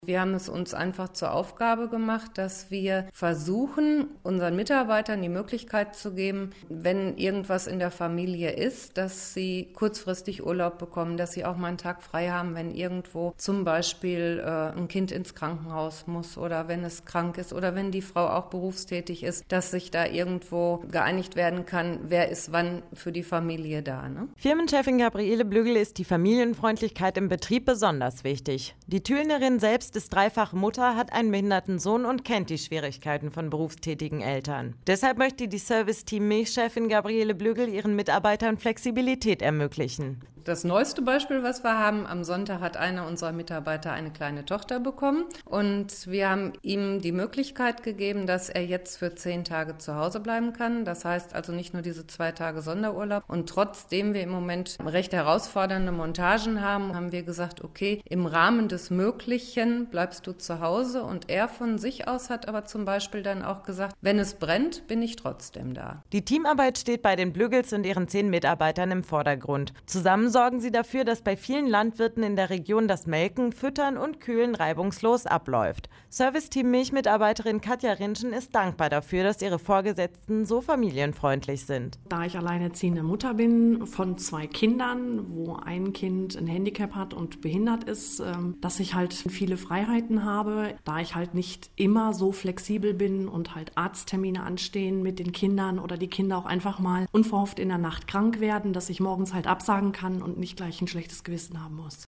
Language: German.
Wir haben es uns einfach zur Aufgabe gemacht, dass wir versuchen, unseren Mitarbeitern die Möglichkeit zu geben, wenn irgendwas in der Familie ist, dass sie kurzfristig Urlaub bekommen, dass sie auch mal einen Tag frei haben, wenn irgendwo zum Beispiel ein Kind ins Krankenhaus muss oder wenn es krank ist oder wenn die Frau auch berufstätig ist, dass sich da irgendwo geeinigt werden kann, wer ist wann für die Familie da. Ne? Firmenchefin Gabriele Blügel ist die Familienfreundlichkeit im Betrieb besonders wichtig. Die Thülnerin selbst ist dreifache Mutter, hat einen behinderten Sohn und kennt die Schwierigkeiten von berufstätigen Eltern. Deshalb möchte die Service-Team-Milchchefin Gabriele Blügel ihren Mitarbeitern Flexibilität ermöglichen. Das neueste Beispiel, was wir haben, am Sonntag hat einer unserer Mitarbeiter eine kleine Tochter bekommen und wir haben ihm die Möglichkeit gegeben, dass er jetzt für 10 Tage zu Hause bleiben kann. Das heißt also nicht nur diese 2 Tage Sonderurlaub. Und trotzdem wir im Moment recht herausfordernde Montagen haben, haben wir gesagt, okay, im Rahmen des Möglichen bleibst du zu Hause. Und er von sich aus hat aber zum Beispiel dann auch gesagt, wenn es brennt, bin ich trotzdem da. Die Teamarbeit steht bei den Blügels und ihren 10 Mitarbeitern im Vordergrund. Zusammen sorgen sie dafür, dass bei vielen Landwirten in der Region das Melken, Füttern und Kühlen reibungslos abläuft. Serviceteam Milchmitarbeiterin Katja Rinschen ist dankbar dafür, dass ihre Vorgesetzten so familienfreundlich sind. Da ich alleinerziehende Mutter bin von 2 Kindern, wo ein Kind ein Handicap hat und behindert ist, dass ich halt viele Freiheiten habe, da ich halt nicht immer so flexibel bin und halt Arzttermine anstehen mit den Kindern oder die Kinder auch einfach mal unverhofft in der Nacht krank werden, dass ich morgens halt absagen kann und nicht gleich ein schlechtes Gewissen haben muss.